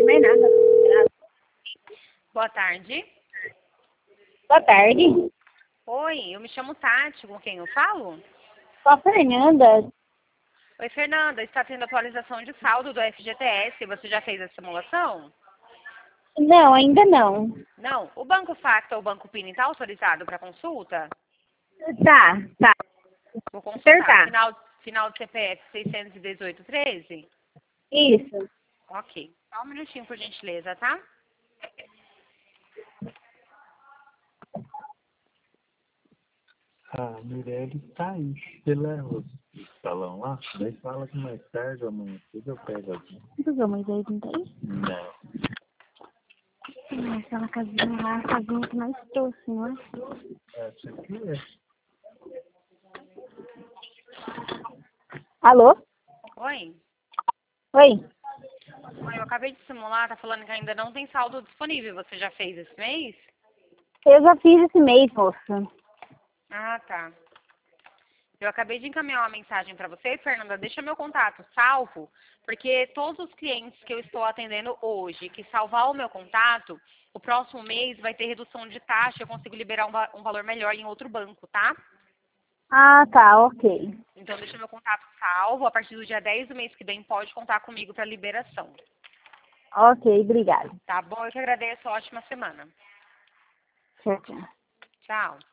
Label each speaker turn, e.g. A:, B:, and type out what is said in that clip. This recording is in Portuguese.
A: tem mais nada.
B: Boa tarde.
A: Boa tarde.
B: Oi, eu me chamo Tati, com quem eu falo?
A: Sou a Fernanda.
B: Oi, Fernanda, está tendo atualização de saldo do FGTS, você já fez a simulação?
A: Não, ainda não.
B: Não, o Banco Facta ou o Banco Pini está autorizado para consulta?
A: Tá.
B: Vou consultar.
A: Acertar.
B: Final do CPF 61813?
A: Isso.
B: Ok. Só um minutinho, por gentileza, tá?
C: A Mirelle tá aí, você leva o salão lá, daí fala que mais tarde ou amanhã cedo eu pego aqui.
A: Não viu, mas aí não tem?
C: Não.
A: Aquela casinha lá, a casinha que mais trouxe, não é?
C: Essa aqui é.
A: Alô?
B: Oi.
A: Oi.
B: Oi, eu acabei de simular, tá falando que ainda não tem saldo disponível. Você já fez esse mês?
A: Eu já fiz esse mês, moça.
B: Ah, tá. Eu acabei de encaminhar uma mensagem para você, Fernanda, deixa meu contato salvo, porque todos os clientes que eu estou atendendo hoje, que salvar o meu contato, o próximo mês vai ter redução de taxa, eu consigo liberar um valor melhor em outro banco, tá?
A: Ah, tá, ok.
B: Então deixa meu contato salvo, a partir do dia 10 do mês que vem pode contar comigo para liberação.
A: Ok, obrigada.
B: Tá bom? Eu que agradeço, ótima semana.
A: Tchau, tchau.
B: Tchau.